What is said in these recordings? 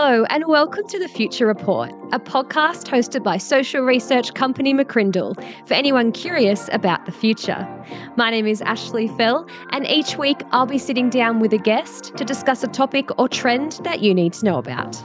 Hello and welcome to The Future Report, a podcast hosted by social research company McCrindle for anyone curious about the future. My name is Ashley Fell, and each week I'll be sitting down with a guest to discuss a topic or trend that you need to know about.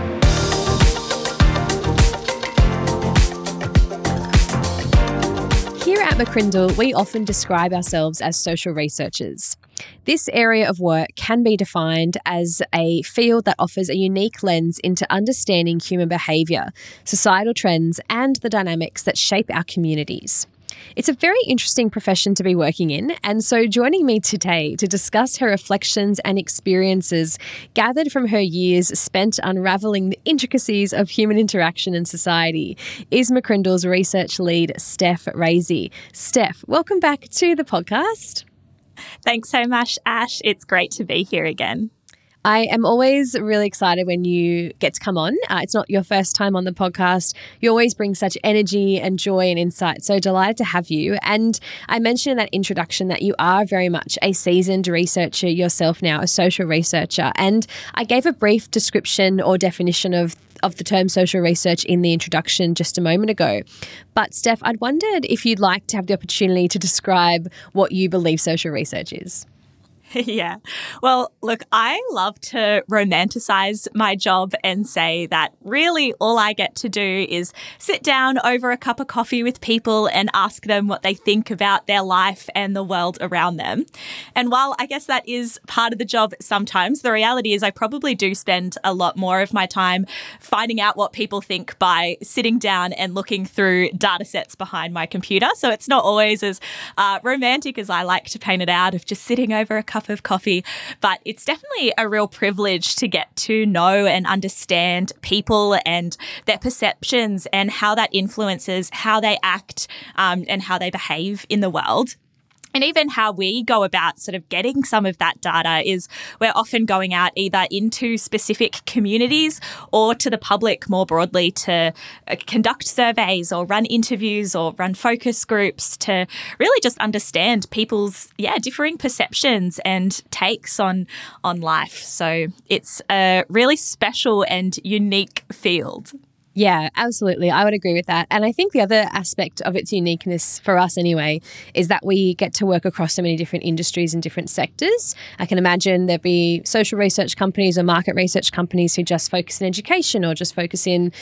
Here at McCrindle, we often describe ourselves as social researchers. This area of work can be defined as a field that offers a unique lens into understanding human behaviour, societal trends, and the dynamics that shape our communities. It's a very interesting profession to be working in, and so joining me today to discuss her reflections and experiences gathered from her years spent unravelling the intricacies of human interaction and society is McCrindle's research lead, Steph Raisey. Steph, welcome back to the podcast. Thanks so much, Ash. It's great to be here again. I am always really excited when you get to come on. It's not your first time on the podcast. You always bring such energy and joy and insight. So delighted to have you. And I mentioned in that introduction that you are very much a seasoned researcher yourself now, a social researcher. And I gave a brief description or definition of the term social research in the introduction just a moment ago. But Steph, I'd wondered if you'd like to have the opportunity to describe what you believe social research is. Yeah. Well, look, I love to romanticize my job and say that really all I get to do is sit down over a cup of coffee with people and ask them what they think about their life and the world around them. And while I guess that is part of the job sometimes, the reality is I probably do spend a lot more of my time finding out what people think by sitting down and looking through data sets behind my computer. So it's not always as romantic as I like to paint it out of just sitting over a cup of coffee, but it's definitely a real privilege to get to know and understand people and their perceptions and how that influences how they act and how they behave in the world. And even how we go about sort of getting some of that data is we're often going out either into specific communities or to the public more broadly to conduct surveys or run interviews or run focus groups to really just understand people's, differing perceptions and takes on life. So it's a really special and unique field. Yeah, absolutely. I would agree with that. And I think the other aspect of its uniqueness for us anyway is that we get to work across so many different industries and different sectors. I can imagine there'd be social research companies or market research companies who just focus in education or just focus in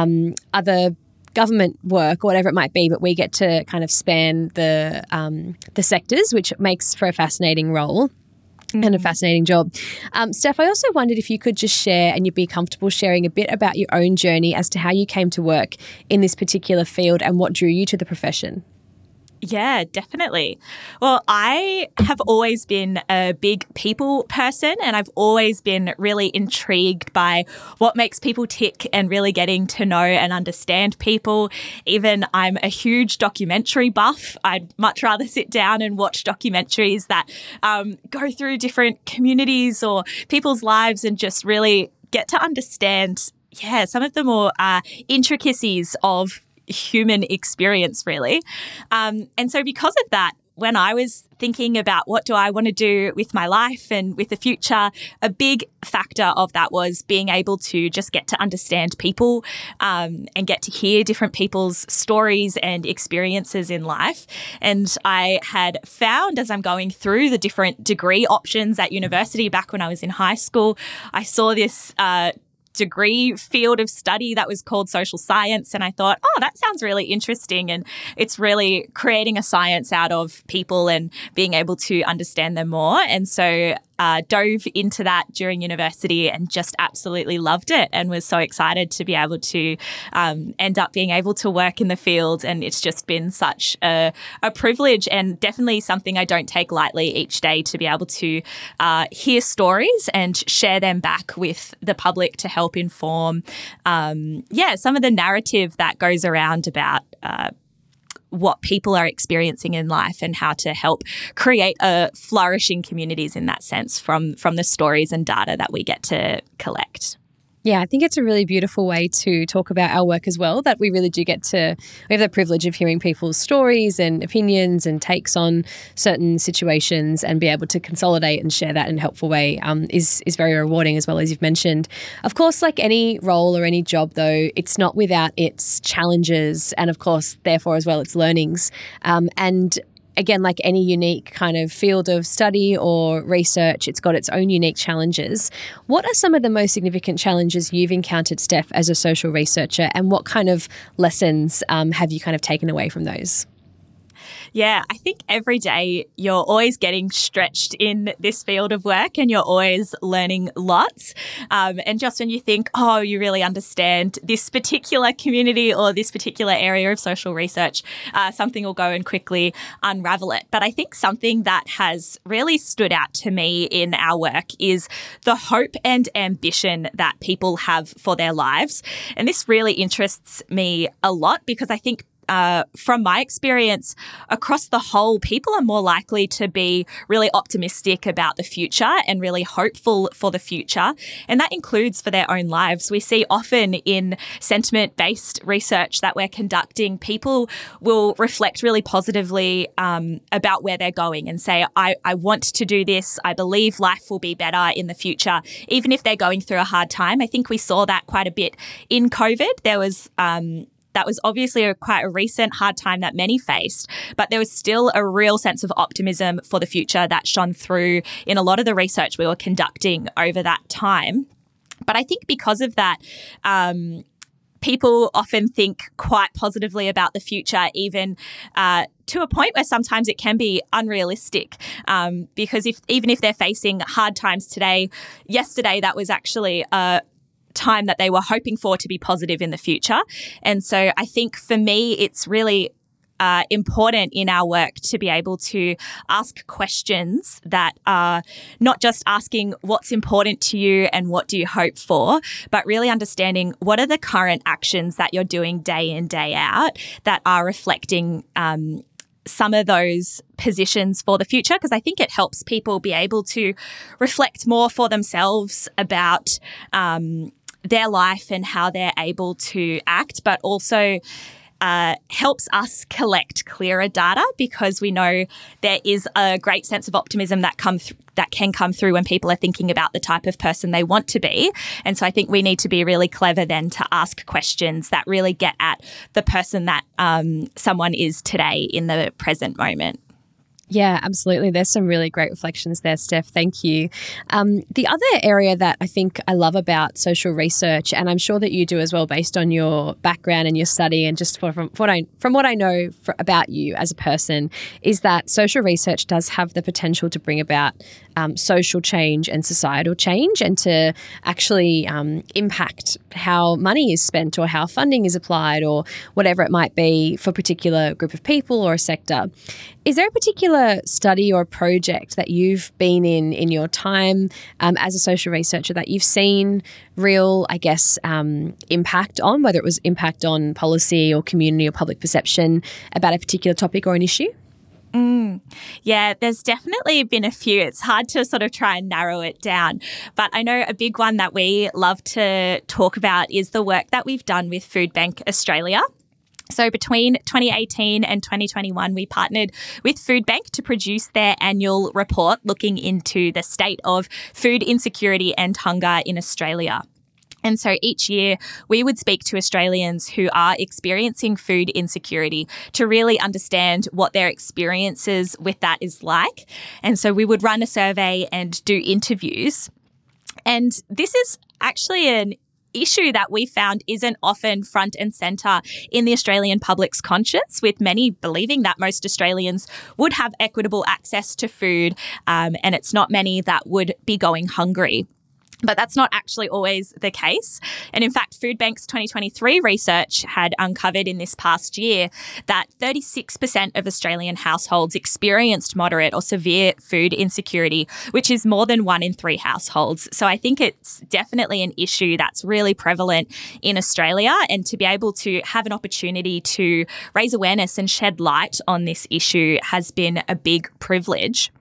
other government work or whatever it might be, but we get to kind of span the sectors, which makes for a fascinating role. And a fascinating job. Steph, I also wondered if you could just share, and you'd be comfortable sharing a bit about your own journey as to how you came to work in this particular field and what drew you to the profession. Yeah, definitely. Well, I have always been a big people person, and I've always been really intrigued by what makes people tick and really getting to know and understand people. Even I'm a huge documentary buff. I'd much rather sit down and watch documentaries that go through different communities or people's lives and just really get to understand, some of the more intricacies of human experience, really. And so because of that, when I was thinking about what do I want to do with my life and with the future, a big factor of that was being able to just get to understand people and get to hear different people's stories and experiences in life. And I had found as I'm going through the different degree options at university back when I was in high school, I saw this degree field of study that was called social science. And I thought, that sounds really interesting. And it's really creating a science out of people and being able to understand them more. And so dove into that during university and just absolutely loved it and was so excited to be able to end up being able to work in the field. And it's just been such a privilege and definitely something I don't take lightly each day to be able to hear stories and share them back with the public to help inform, some of the narrative that goes around about what people are experiencing in life and how to help create a flourishing communities in that sense from the stories and data that we get to collect. Yeah, I think it's a really beautiful way to talk about our work as well, that we really do we have the privilege of hearing people's stories and opinions and takes on certain situations, and be able to consolidate and share that in a helpful way is very rewarding, as well, as you've mentioned. Of course, like any role or any job, though, it's not without its challenges and, of course, therefore as well, its learnings. And again, like any unique kind of field of study or research, it's got its own unique challenges. What are some of the most significant challenges you've encountered, Steph, as a social researcher, and what kind of lessons have you kind of taken away from those? Yeah, I think every day you're always getting stretched in this field of work, and you're always learning lots. And just when you think, oh, you really understand this particular community or this particular area of social research, something will go and quickly unravel it. But I think something that has really stood out to me in our work is the hope and ambition that people have for their lives. And this really interests me a lot, because I think from my experience across the whole, people are more likely to be really optimistic about the future and really hopeful for the future. And that includes for their own lives. We see often in sentiment-based research that we're conducting, people will reflect really positively about where they're going and say, I want to do this. I believe life will be better in the future, even if they're going through a hard time. I think we saw that quite a bit in COVID. There was that was obviously quite a recent hard time that many faced, but there was still a real sense of optimism for the future that shone through in a lot of the research we were conducting over that time. But I think because of that, people often think quite positively about the future, even to a point where sometimes it can be unrealistic, because even if they're facing hard times today, yesterday that was actually a time that they were hoping for to be positive in the future. And so I think for me, it's really important in our work to be able to ask questions that are not just asking what's important to you and what do you hope for, but really understanding what are the current actions that you're doing day in, day out that are reflecting some of those positions for the future, because I think it helps people be able to reflect more for themselves about their life and how they're able to act, but also helps us collect clearer data, because we know there is a great sense of optimism that can come through when people are thinking about the type of person they want to be. And so I think we need to be really clever then to ask questions that really get at the person that someone is today in the present moment. Yeah, absolutely. There's some really great reflections there, Steph. Thank you. The other area that I think I love about social research, and I'm sure that you do as well based on your background and your study and just from what I know about you as a person, is that social research does have the potential to bring about social change and societal change, and to actually impact how money is spent or how funding is applied or whatever it might be for a particular group of people or a sector. Is there a particular study or project that you've been in your time as a social researcher that you've seen real, I guess, impact on, whether it was impact on policy or community or public perception about a particular topic or an issue? Yeah, there's definitely been a few. It's hard to sort of try and narrow it down. But I know a big one that we love to talk about is the work that we've done with Foodbank Australia. So between 2018 and 2021, we partnered with Foodbank to produce their annual report looking into the state of food insecurity and hunger in Australia. And so each year we would speak to Australians who are experiencing food insecurity to really understand what their experiences with that is like. And so we would run a survey and do interviews. And this is actually an issue that we found isn't often front and centre in the Australian public's conscience, with many believing that most Australians would have equitable access to food, and it's not many that would be going hungry. But that's not actually always the case. And in fact, Foodbank's 2023 research had uncovered in this past year that 36% of Australian households experienced moderate or severe food insecurity, which is more than 1 in 3 households. So I think it's definitely an issue that's really prevalent in Australia, and to be able to have an opportunity to raise awareness and shed light on this issue has been a big privilege.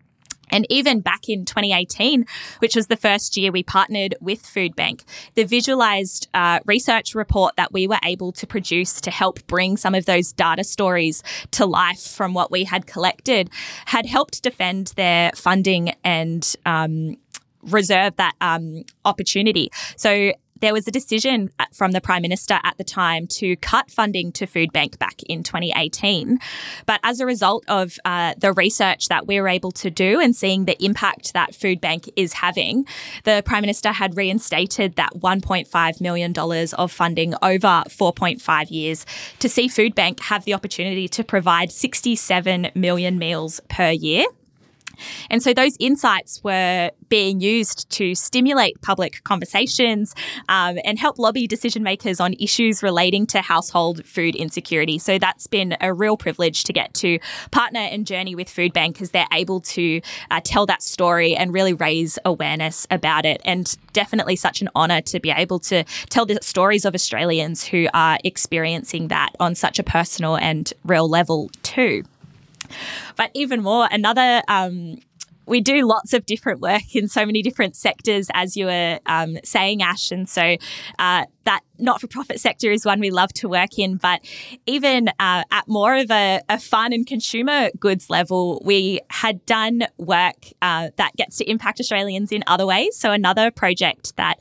And even back in 2018, which was the first year we partnered with Foodbank, the visualized research report that we were able to produce to help bring some of those data stories to life from what we had collected had helped defend their funding and reserve that opportunity. So there was a decision from the Prime Minister at the time to cut funding to Foodbank back in 2018. But as a result of the research that we were able to do and seeing the impact that Foodbank is having, the Prime Minister had reinstated that $1.5 million of funding over 4.5 years to see Foodbank have the opportunity to provide 67 million meals per year. And so those insights were being used to stimulate public conversations and help lobby decision makers on issues relating to household food insecurity. So that's been a real privilege to get to partner and journey with Foodbank as they're able to tell that story and really raise awareness about it. And definitely such an honour to be able to tell the stories of Australians who are experiencing that on such a personal and real level too. But even more, we do lots of different work in so many different sectors, as you were saying, Ash. And so that not-for-profit sector is one we love to work in. But even at more of a fun and consumer goods level, we had done work that gets to impact Australians in other ways. So another project that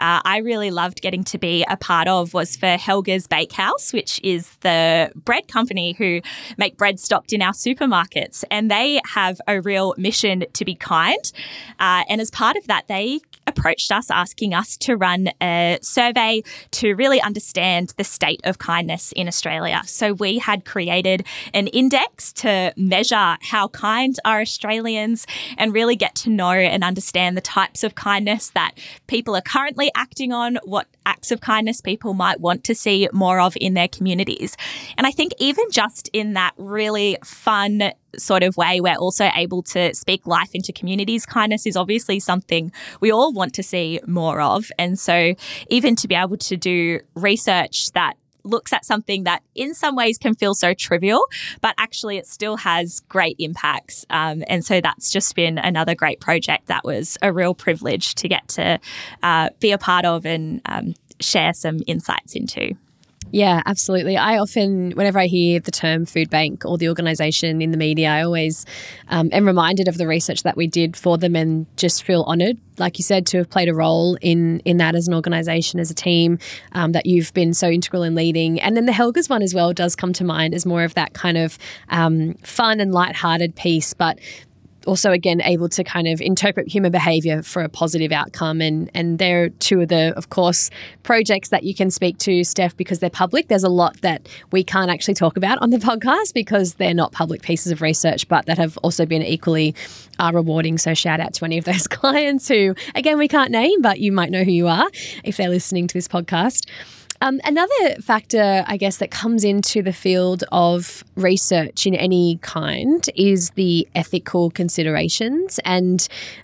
I really loved getting to be a part of was for Helga's Bakehouse, which is the bread company who make bread stocked in our supermarkets. And they have a real mission to be kind. And as part of that, they approached us asking us to run a survey to really understand the state of kindness in Australia. So we had created an index to measure how kind are Australians and really get to know and understand the types of kindness that people are currently acting on, what acts of kindness people might want to see more of in their communities. And I think even just in that really fun sort of way, we're also able to speak life into communities. Kindness is obviously something we all want to see more of. And so even to be able to do research that looks at something that in some ways can feel so trivial, but actually it still has great impacts. And so that's just been another great project that was a real privilege to get to be a part of and share some insights into. Yeah, absolutely. I often, whenever I hear the term Foodbank or the organisation in the media, I always am reminded of the research that we did for them and just feel honoured, like you said, to have played a role in that as an organisation, as a team, that you've been so integral in leading. And then the Helga's one as well does come to mind as more of that kind of fun and lighthearted piece, but also, again, able to kind of interpret human behaviour for a positive outcome. And they're two of the, of course, projects that you can speak to, Steph, because they're public. There's a lot that we can't actually talk about on the podcast because they're not public pieces of research, but that have also been equally rewarding. So shout out to any of those clients who, again, we can't name, but you might know who you are if they're listening to this podcast. Another factor, I guess, that comes into the field of research in any kind is the ethical considerations. And,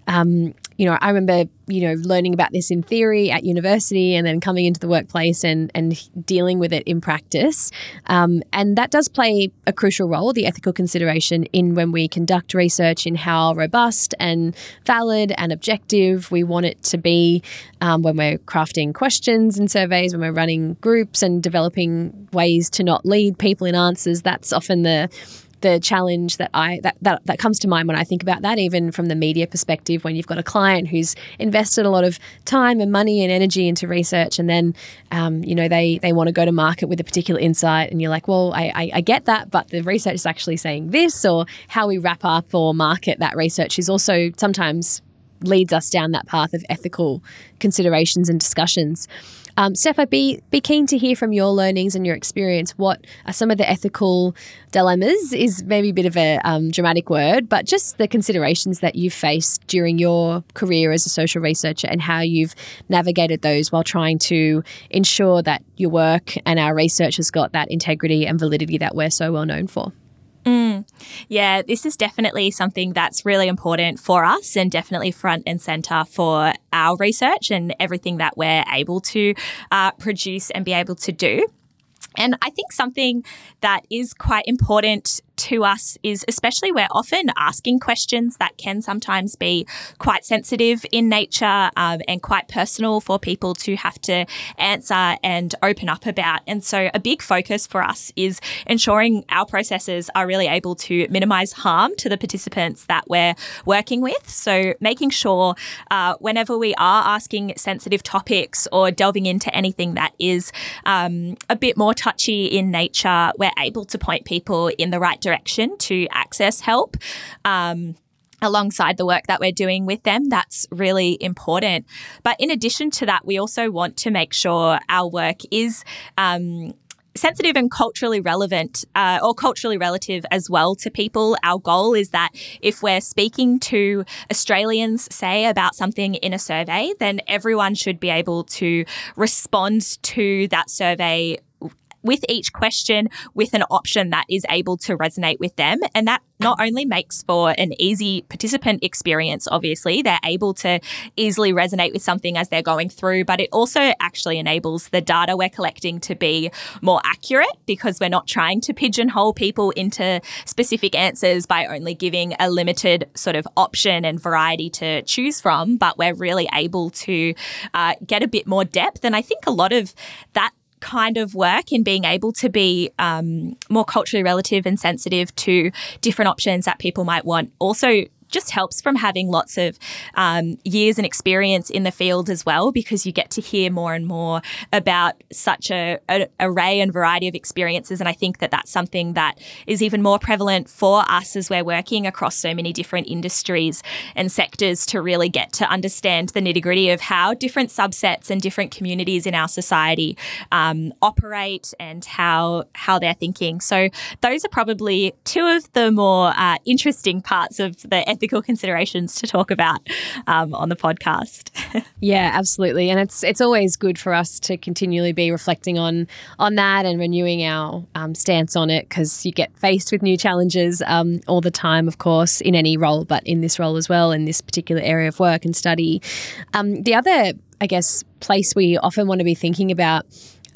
I remember, learning about this in theory at university and then coming into the workplace and dealing with it in practice. And that does play a crucial role, the ethical consideration, in when we conduct research, in how robust and valid and objective we want it to be, when we're crafting questions and surveys, when we're running groups and developing ways to not lead people in answers. That's often the challenge that comes to mind when I think about that, even from the media perspective, when you've got a client who's invested a lot of time and money and energy into research, and then they want to go to market with a particular insight, and you're like, well, I get that, but the research is actually saying this, or how we wrap up or market that research is also sometimes leads us down that path of ethical considerations and discussions. Steph, I'd be keen to hear from your learnings and your experience. What are some of the ethical dilemmas, is maybe a bit of a dramatic word, but just the considerations that you've faced during your career as a social researcher and how you've navigated those while trying to ensure that your work and our research has got that integrity and validity that we're so well known for. Yeah, this is definitely something that's really important for us and definitely front and centre for our research and everything that we're able to produce and be able to do. And I think something that is quite important to us is, especially we're often asking questions that can sometimes be quite sensitive in nature and quite personal for people to have to answer and open up about. And so a big focus for us is ensuring our processes are really able to minimise harm to the participants that we're working with. So making sure whenever we are asking sensitive topics or delving into anything that is a bit more touchy in nature, we're able to point people in the right direction to access help. Alongside the work that we're doing with them, that's really important. But in addition to that, we also want to make sure our work is sensitive and culturally relevant or culturally relative as well to people. Our goal is that if we're speaking to Australians, say, about something in a survey, then everyone should be able to respond to that survey with each question with an option that is able to resonate with them. And that not only makes for an easy participant experience, obviously, they're able to easily resonate with something as they're going through, but it also actually enables the data we're collecting to be more accurate because we're not trying to pigeonhole people into specific answers by only giving a limited sort of option and variety to choose from, but we're really able to get a bit more depth. And I think a lot of that kind of work in being able to be more culturally relative and sensitive to different options that people might want also just helps from having lots of years and experience in the field as well, because you get to hear more and more about such an array and variety of experiences. And I think that that's something that is even more prevalent for us as we're working across so many different industries and sectors to really get to understand the nitty-gritty of how different subsets and different communities in our society operate and how they're thinking. So those are probably two of the more interesting parts of the ethical considerations to talk about on the podcast. Yeah, absolutely. And it's always good for us to continually be reflecting on that and renewing our stance on it, because you get faced with new challenges all the time, of course, in any role, but in this role as well, in this particular area of work and study. The other, I guess, place we often want to be thinking about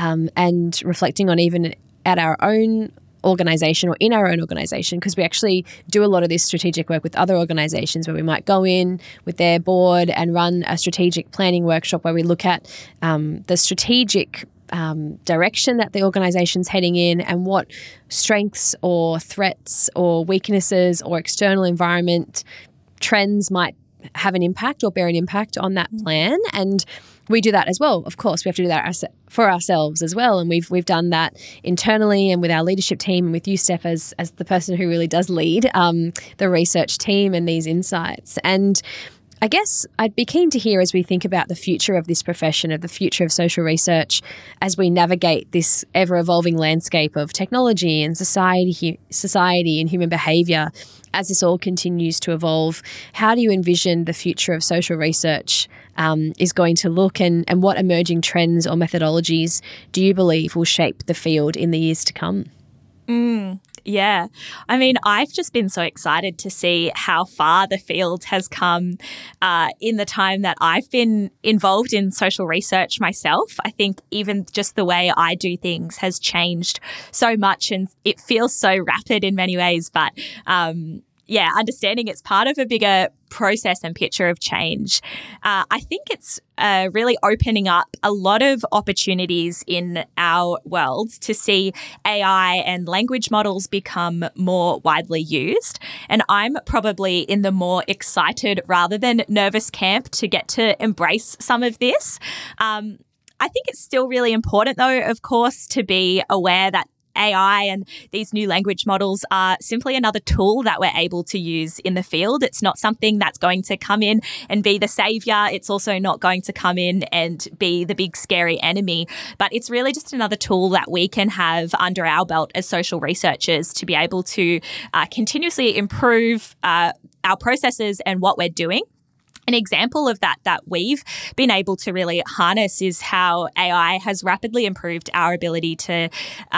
and reflecting on even at our own organisation or in our own organisation, because we actually do a lot of this strategic work with other organisations where we might go in with their board and run a strategic planning workshop where we look at the strategic direction that the organisation's heading in and what strengths or threats or weaknesses or external environment trends might have an impact or bear an impact on that plan. And we do that as well. Of course, we have to do that for ourselves as well. And we've done that internally and with our leadership team and with you, Steph, as the person who really does lead the research team and these insights. And I guess I'd be keen to hear, as we think about the future of this profession, of the future of social research, as we navigate this ever-evolving landscape of technology and society and human behaviour, as this all continues to evolve, how do you envision the future of social research is going to look, and what emerging trends or methodologies do you believe will shape the field in the years to come? Yeah. I mean, I've just been so excited to see how far the field has come in the time that I've been involved in social research myself. I think even just the way I do things has changed so much, and it feels so rapid in many ways. But understanding it's part of a bigger process and picture of change. I think it's really opening up a lot of opportunities in our world to see AI and language models become more widely used. And I'm probably in the more excited rather than nervous camp to get to embrace some of this. I think it's still really important, though, of course, to be aware that AI and these new language models are simply another tool that we're able to use in the field. It's not something that's going to come in and be the savior. It's also not going to come in and be the big scary enemy, but it's really just another tool that we can have under our belt as social researchers to be able to continuously improve our processes and what we're doing, An example of that we've been able to really harness is how AI has rapidly improved our ability to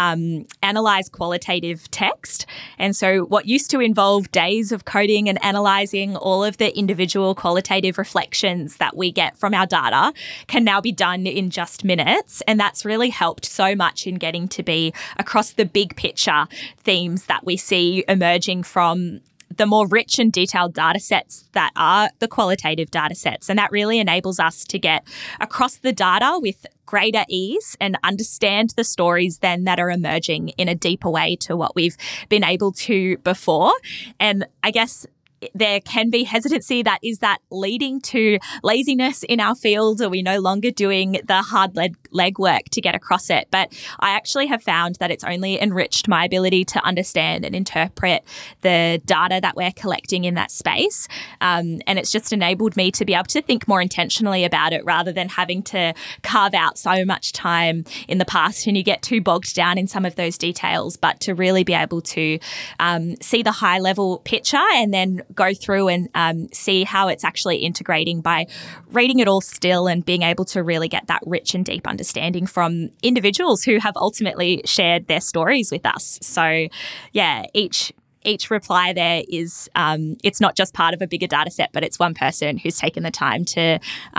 analyze qualitative text. And so what used to involve days of coding and analyzing all of the individual qualitative reflections that we get from our data can now be done in just minutes. And that's really helped so much in getting to be across the big picture themes that we see emerging from the more rich and detailed data sets that are the qualitative data sets. And that really enables us to get across the data with greater ease and understand the stories then that are emerging in a deeper way to what we've been able to before. And I guess there can be hesitancy that is that leading to laziness in our field? Are we no longer doing the hard legwork to get across it? But I actually have found that it's only enriched my ability to understand and interpret the data that we're collecting in that space. And it's just enabled me to be able to think more intentionally about it rather than having to carve out so much time in the past and you get too bogged down in some of those details, but to really be able to see the high level picture and then go through and see how it's actually integrating by reading it all still and being able to really get that rich and deep understanding from individuals who have ultimately shared their stories with us. So yeah, each reply there is, it's not just part of a bigger data set, but it's one person who's taken the time to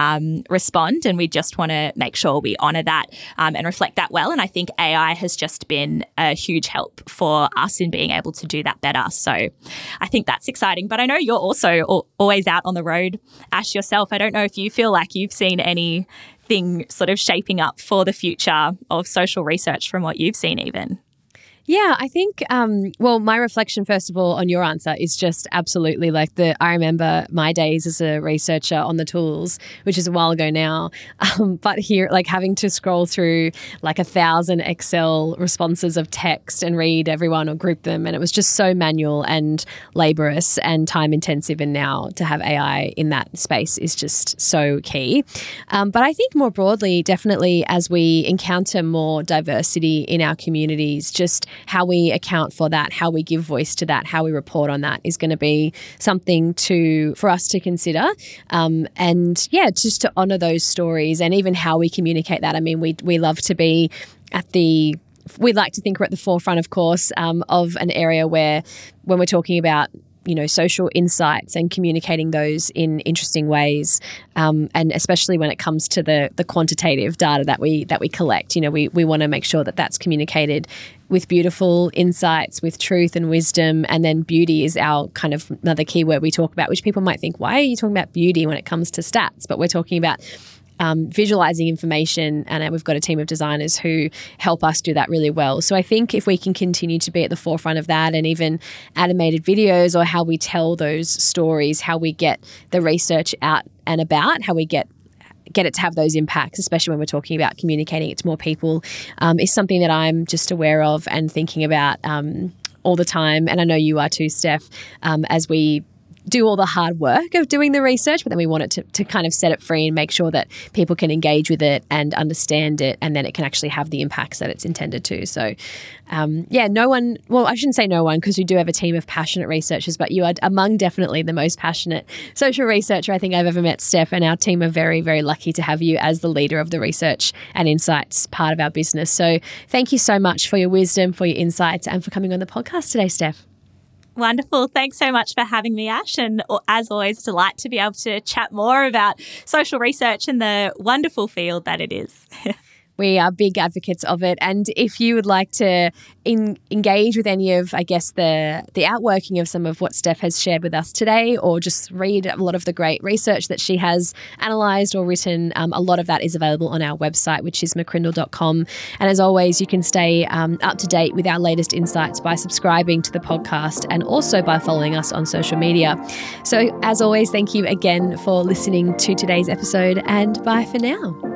respond. And we just want to make sure we honour that and reflect that well. And I think AI has just been a huge help for us in being able to do that better. So I think that's exciting. But I know you're also always out on the road, Ash, yourself. I don't know if you feel like you've seen anything sort of shaping up for the future of social research from what you've seen even. Yeah, I think, well, my reflection, first of all, on your answer is just absolutely like I remember my days as a researcher on the tools, which is a while ago now, but here, like having to scroll through like 1,000 Excel responses of text and read everyone or group them. And it was just so manual and laborious and time intensive. And now to have AI in that space is just so key. But I think more broadly, definitely as we encounter more diversity in our communities, just how we account for that, how we give voice to that, how we report on that is going to be something for us to consider. And yeah, just to honour those stories and even how we communicate that. I mean, we love to be we'd like to think we're at the forefront, of course, of an area where when we're talking about social insights and communicating those in interesting ways, and especially when it comes to the quantitative data that we collect, we want to make sure that that's communicated with beautiful insights, with truth and wisdom, and then beauty is our kind of another key word we talk about, which people might think, why are you talking about beauty when it comes to stats? But we're talking about visualizing information, and we've got a team of designers who help us do that really well. So I think if we can continue to be at the forefront of that, and even animated videos or how we tell those stories, how we get the research out and about, how we get it to have those impacts, especially when we're talking about communicating it to more people, is something that I'm just aware of and thinking about all the time. And I know you are too, Steph, as we do all the hard work of doing the research, but then we want it to kind of set it free and make sure that people can engage with it and understand it, and then it can actually have the impacts that it's intended to. So I shouldn't say no one, because we do have a team of passionate researchers, but you are among definitely the most passionate social researcher I think I've ever met, Steph, and our team are very, very lucky to have you as the leader of the research and insights part of our business. So thank you so much for your wisdom, for your insights, and for coming on the podcast today, Steph. Wonderful. Thanks so much for having me, Ash. And as always, delight to be able to chat more about social research and the wonderful field that it is. We are big advocates of it. And if you would like to engage with any of, I guess, the outworking of some of what Steph has shared with us today, or just read a lot of the great research that she has analysed or written, a lot of that is available on our website, which is mccrindle.com. And as always, you can stay up to date with our latest insights by subscribing to the podcast and also by following us on social media. So as always, thank you again for listening to today's episode, and bye for now.